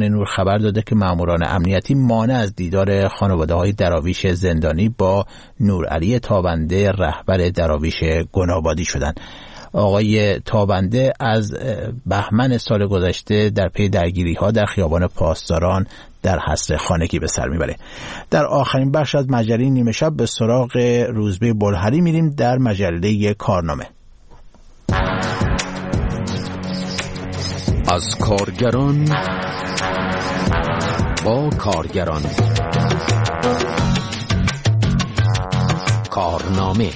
نور خبر داده که ماموران امنیتی مانع از دیدار خانواده‌های دراویش زندانی با نورعلی تابنده رهبر دراویش گنابادی شدند. آقای تابنده از بهمن سال گذشته در پی درگیری‌ها در خیابان پاسداران در حصر خانگی به سر میبره. در آخرین بخش از مجله نیمه شب به سراغ روزبه بلهری میریم در مجله کارنامه. از کارگران با کارگران، کارنامه.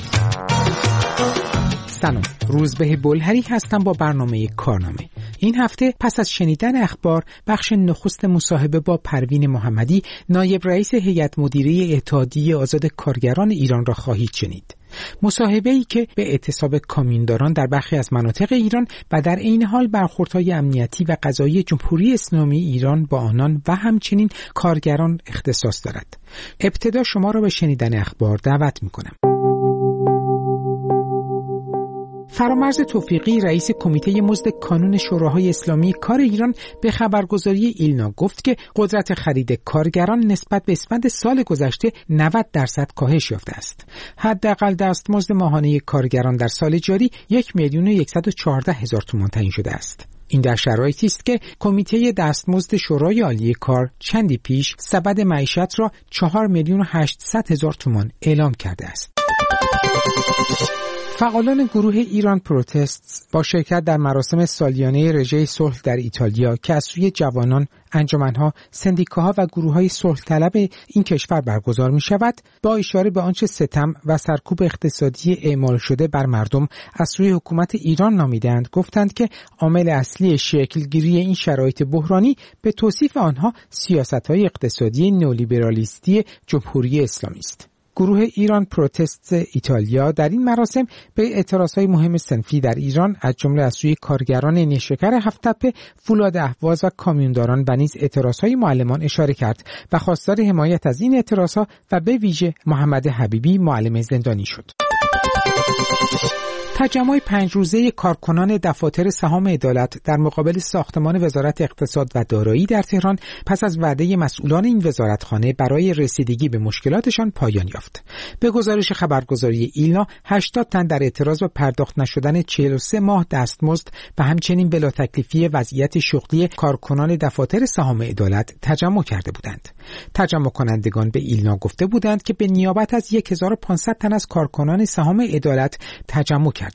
سلام، روزبه بلهری هستم با برنامه کارنامه. این هفته پس از شنیدن اخبار، بخش نخست مصاحبه با پروین محمدی، نایب رئیس هیئت مدیره اتحادیه آزاد کارگران ایران را خواهید شنید. مصاحبه‌ای که به اعتصاب کامیونداران در برخی از مناطق ایران و در عین حال برخوردهای امنیتی و قضایی جمهوری اسلامی ایران با آنان و همچنین کارگران اختصاص دارد. ابتدا شما را به شنیدن اخبار دعوت می‌کنم. فرامرز توفیقی، رئیس کمیته مزد کانون شوراهای اسلامی کار ایران، به خبرگزاری ایلنا گفت که قدرت خرید کارگران نسبت به اسفند سال گذشته 90% کاهش یافته است. حداقل دستمزد ماهانه کارگران در سال جاری 1,114,000 تومان تعیین شده است. این در شرایطی است که کمیته دستمزد شورای عالی کار چندی پیش سبد معیشت را 4,800,000 تومان اعلام کرده است. فعالان گروه ایران پروتست با شرکت در مراسم سالیانه رژه صلح در ایتالیا که از سوی جوانان، انجمنها، سندیکاها و گروه‌های صلح طلب این کشور برگزار می‌شود، با اشاره به آنچه ستم و سرکوب اقتصادی اعمال شده بر مردم از سوی حکومت ایران نامیدند، گفتند که عامل اصلی شکلگیری این شرایط بحرانی به توصیف آنها سیاست‌های اقتصادی نئولیبرالیستی جمهوری اسلامی است. گروه ایران پروتست ایتالیا در این مراسم به اعتراضهای مهم صنفی در ایران از جمله از سوی کارگران نیشکر هفت‌تپه، فولاد اهواز و کامیونداران و نیز اعتراضهای معلمان اشاره کرد و خواستار حمایت از این اعتراضها و به ویژه محمد حبیبی، معلم زندانی شد. تجمع 5 روزه کارکنان دفاتر سهام عدالت در مقابل ساختمان وزارت اقتصاد و دارایی در تهران پس از وعده مسئولان این وزارتخانه برای رسیدگی به مشکلاتشان پایان یافت. به گزارش خبرگزاری ایلنا، 80 تن در اعتراض به پرداخت نشدن 43 ماه دستمزد و همچنین بلا تکلیفی وضعیت شغلی کارکنان دفاتر سهام عدالت تجمع کرده بودند. تجمع کنندگان به ایلنا گفته بودند که به نیابت از 1500 تن از کارکنان سهام عدالت تجمع کردند.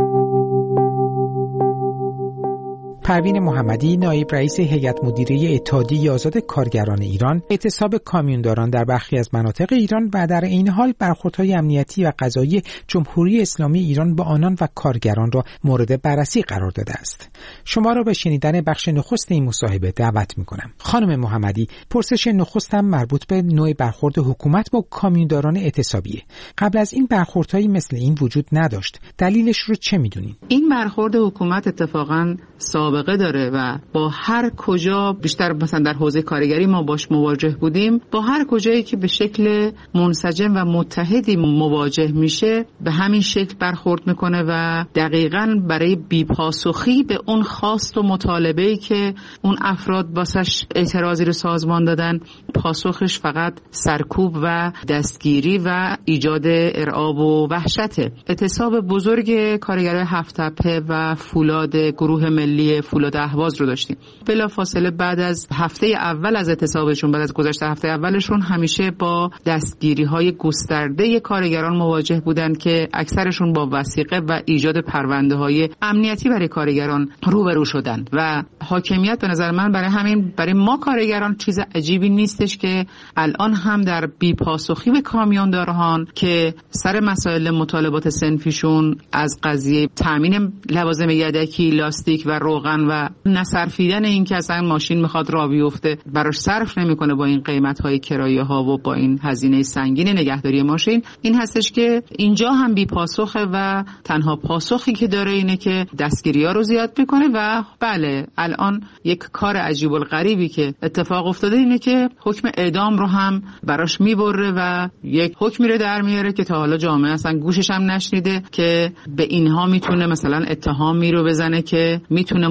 پروین محمدی، نایب رئیس هیئت مدیره اتحادیه آزاد کارگران ایران، اعتصاب کامیونداران در برخی از مناطق ایران و در این حال برخوردهای امنیتی و قضایی جمهوری اسلامی ایران با آنان و کارگران را مورد بررسی قرار داده است. شما را به شنیدن بخش نخست این مصاحبه دعوت می‌کنم. خانم محمدی، پرسش نخستم مربوط به نوع برخورد حکومت با کامیونداران اعتصابیه. قبل از این برخوردهایی مثل این وجود نداشت. دلیلش رو چه می‌دونید؟ این برخورد حکومت اتفاقاً سابقه داره و با هر کجا، بیشتر مثلا در حوزه کارگری ما باش مواجه بودیم، با هر کجایی که به شکل منسجم و متحدی مواجه میشه به همین شکل برخورد میکنه و دقیقاً برای بی‌پاسخی به اون خواست و مطالبه‌ای که اون افراد واسش اعتراضی رو سازمان دادن، پاسخش فقط سرکوب و دستگیری و ایجاد ارعاب و وحشته. اعتصاب بزرگ کارگرای هفت‌تپه و فولاد گروه ملی فولاد اهواز رو داشتیم. بلافاصله بعد از هفته اول از اعتصابشون، بعد از گذشت هفته اولشون، همیشه با دستگیری‌های گسترده کارگران مواجه بودند که اکثرشون با وثیقه و ایجاد پرونده‌های امنیتی برای کارگران روبرو شدن و حاکمیت به نظر من برای ما کارگران چیز عجیبی نیستش که الان هم در بی‌پاسخی به کامیونداران که سر مسائل مطالبات صنفیشون از قضیه تامین لوازم یدکی، لاستیک و روغن و نصرفیدن این که اصلا ماشین میخواد راه بیفته براش صرف نمیکنه با این قیمت‌های کرایه ها و با این هزینه سنگین نگهداری ماشین، این هستش که اینجا هم بی پاسخه و تنها پاسخی که داره اینه که دستگیری‌ها رو زیاد میکنه و بله الان یک کار عجیب الغریبی که اتفاق افتاده اینه که حکم اعدام رو هم براش میبره و یک حکمی رو در میاره که تا حالا جامعه اصلا گوشش هم نشنیده که به اینها میتونه مثلا اتهامی رو بزنه که میتونه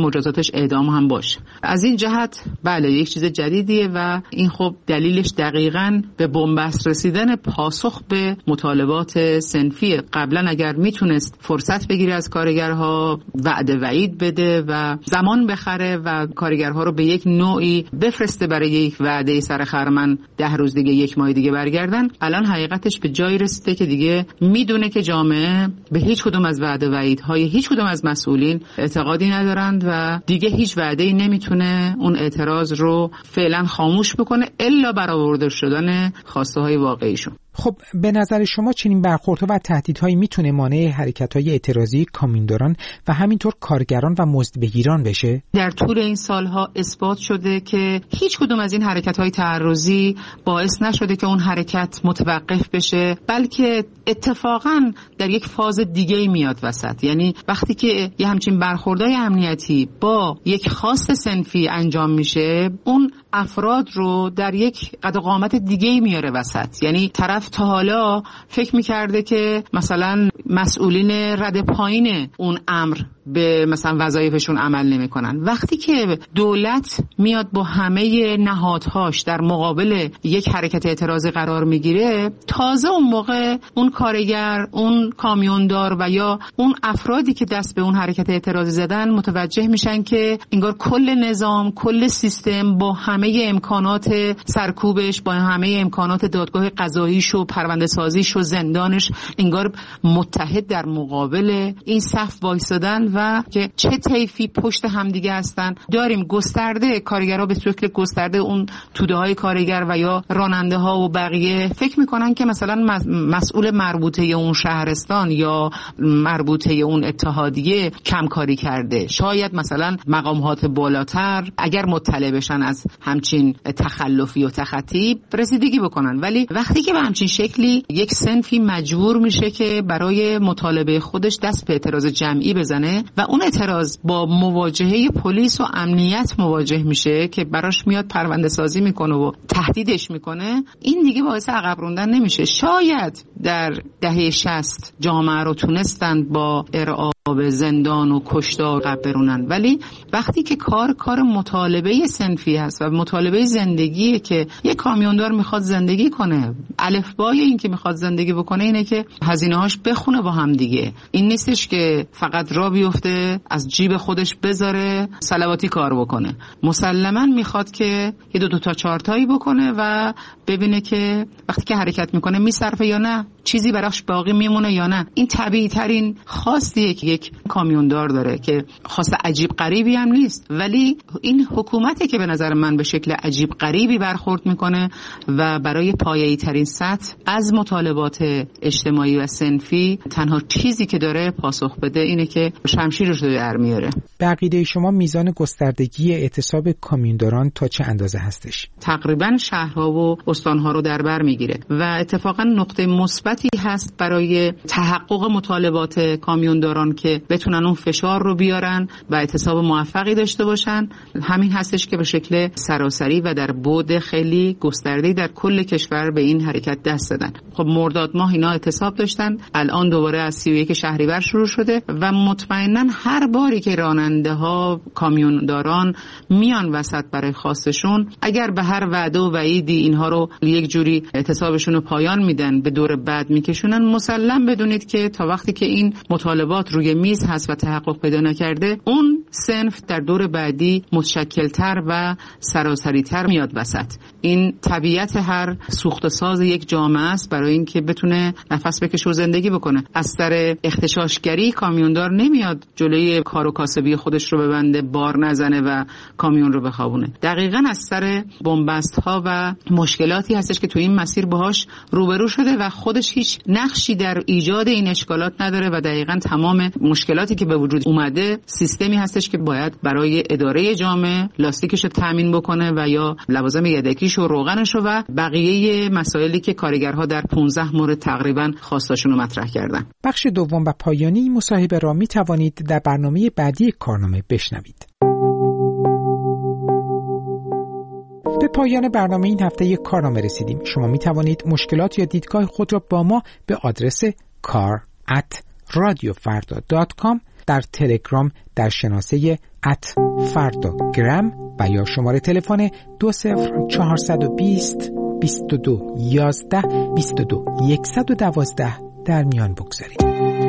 مجازاتش اعدام هم باشه. از این جهت بله یک چیز جدیدیه و این خب دلیلش دقیقاً به بنبست رسیدن پاسخ به مطالبات صنفی. قبلا اگر میتونست فرصت بگیره از کارگرها، وعده وعید بده و زمان بخره و کارگرها رو به یک نوعی بفرسته برای یک وعده سر خرمن 10 روز دیگه 1 ماه دیگه برگردن، الان حقیقتش به جای رسیده که دیگه میدونه که جامعه به هیچ کدوم از وعده وعیدهای هیچ کدوم از مسئولین اعتقادی ندارند و دیگه هیچ وعده‌ای نمیتونه اون اعتراض رو فعلا خاموش بکنه الا برآورده شدن خواسته های واقعیشون. خب به نظر شما چنین برخوردها و تهدیدهایی میتونه مانع حرکت‌های اعتراضی کامیونداران و همینطور کارگران و مزدبگیران بشه؟ در طول این سالها اثبات شده که هیچ کدوم از این حرکت‌های تعرضی باعث نشده که اون حرکت متوقف بشه، بلکه اتفاقاً در یک فاز دیگه‌ای میاد وسط. یعنی وقتی که یه همچین برخوردهای امنیتی با یک خواست صنفی انجام میشه، اون افراد رو در یک قد و قامت دیگه‌ای میاره وسط. یعنی طرف تا حالا فکر میکرده که مثلا مسئولین رد پایین اون امر به مثلا وظایفشون عمل نمیکنن. وقتی که دولت میاد با همه نهادهاش در مقابل یک حرکت اعتراضی قرار میگیره، تازه اون موقع اون کارگر، اون کامیوندار و یا اون افرادی که دست به اون حرکت اعتراضی زدن متوجه میشن که انگار کل نظام، کل سیستم با همه امکانات سرکوبش، با همه امکانات دادگاه قضاییش و پرونده سازیش و زندانش، انگار متحد در مقابل این صف وایسادن و که چه طیفی پشت همدیگه هستن. داریم گسترده کارگرها به شکل گسترده اون توده های کارگر و یا راننده ها و بقیه فکر میکنن که مثلا مسئول مربوطه اون شهرستان یا مربوطه اون اتحادیه کم کاری کرده. شاید مثلا مقامات بالاتر اگر مطلع بشن از همچین تخلفی و تخطی رسیدگی بکنن. ولی وقتی که به همچین شکلی یک صنفی مجبور میشه که برای مطالبه خودش دست به اعتراض جمعی بزنه و اون اعتراض با مواجهه پلیس و امنیت مواجه میشه که براش میاد پرونده سازی میکنه و تهدیدش میکنه، این دیگه باعث عقب روندن نمیشه. شاید در دهه 60 جامعه رو تونستند با ارعاب زندان و کشتار قبل برونن، ولی وقتی که کار مطالبه صنفی هست و مطالبه زندگیه که یک کامیوندار میخواد زندگی کنه، الفبای این که میخواد زندگی بکنه اینه که هزینه‌هاش بخونه با هم دیگه. این نیستش که فقط را بیفته از جیب خودش بذاره صلواتی کار بکنه. مسلماً میخواد که یه 2 تا 4 تایی بکنه و ببینه که وقتی که حرکت میکنه میصرفه یا نه، چیزی براش باقی میمونه یا نه. این طبیعی ترین خواستیه که یک کامیوندار داره که خواست عجیب غریبی هم نیست، ولی این حکومتی که به نظر من به شکل عجیب غریبی برخورد میکنه و برای پایه‌ای ترین سطح از مطالبات اجتماعی و صنفی تنها چیزی که داره پاسخ بده اینه که شمشیرش رو در میاره. به عقیده شما میزان گستردگی اعتصاب کامیونداران تا چه اندازه هستش؟ تقریبا شهرها و استانها رو در بر میگیره و اتفاقا نقطه مثبتی هست برای تحقق مطالبات کامیونداران که بتونن اون فشار رو بیارن و اعتصاب موفقی داشته باشن. همین هستش که به شکل سراسری و در بعد خیلی گسترده‌ای در کل کشور به این حرکت دست دادن. خب مرداد ماه اینا اعتصاب داشتن، الان دوباره از 31 شهریور شروع شده و مطمئنا هر باری که راننده ها، کامیونداران میان وسط برای خواستشون، اگر به هر وعده و وعیدی اینها رو یک جوری اعتصابشون رو پایان میدن، به دور بعد میکشونن، مسلم بدونید که تا وقتی که این مطالبات روی میز هست و تحقق پیدا نکرده، اون صنف در دور بعدی متشکل‌تر و سراسری‌تر میاد وسط. این طبیعت هر سوخت ساز یک جامعه است برای اینکه بتونه نفس بکشه و زندگی بکنه. از سر اختشاشگری کامیوندار نمیاد جلوی کار و کاسبی خودش رو ببنده، بار نزنه و کامیون رو بخوابونه. دقیقاً از سر بنبست ها و مشکلاتی هستش که تو این مسیر باهاش روبرو شده و خودش هیچ نقشی در ایجاد این اشکالات نداره و دقیقاً تمام مشکلاتی که به وجود اومده سیستمی هستش که باید برای اداره جامعه لاستیکش رو تامین بکنه و یا لوازم یدکیش و روغنش رو و بقیه مسائلی که کارگرها در 15 مورد تقریباً خواستاشون رو مطرح کردن. بخش دوم و پایانی این مصاحبه را می توانید در برنامه بعدی کارنامه بشنوید. به پایان برنامه این هفته یک کارنامه رسیدیم. شما می توانید مشکلات یا دیدگاه خود را با ما به آدرس kar@radiofarda.com در تلگرام در شناسه @فردا_گرم و یا شماره تلفن 20420 22 11 22 112 در میان بگذارید.